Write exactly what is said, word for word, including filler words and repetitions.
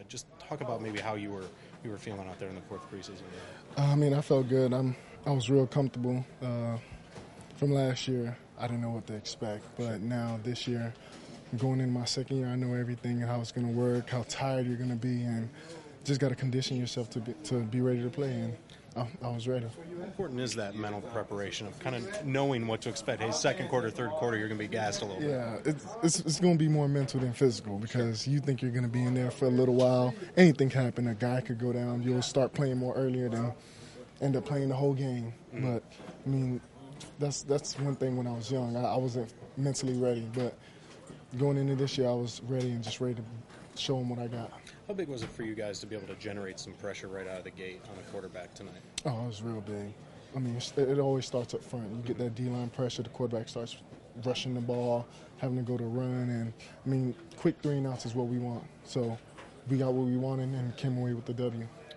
Just talk about maybe how you were you were feeling out there in the fourth preseason game. Uh, I mean, I felt good. I'm I was real comfortable. Uh, from last year, I didn't know what to expect, but now this year, going into my second year, I know everything and how it's going to work, how tired you're going to be, and just got to condition yourself to be, to be ready to play. And I, I was ready. How important is that mental preparation of kind of knowing what to expect? Hey, second quarter, third quarter, you're going to be gassed a little bit. Yeah, it's, it's, it's going to be more mental than physical because you think you're going to be in there for a little while. Anything can happen. A guy could go down. You'll start playing more earlier than end up playing the whole game. Mm-hmm. But, I mean, that's that's one thing when I was young. I, I wasn't mentally ready. But going into this year, I was ready and just ready to show them what I got. How big was it for you guys to be able to generate some pressure right out of the gate on a quarterback tonight? Oh, it was real big. I mean, it always starts up front. You get that D-line pressure, the quarterback starts rushing the ball, having to go to run. And, I mean, quick three and outs is what we want. So we got what we wanted and came away with the W.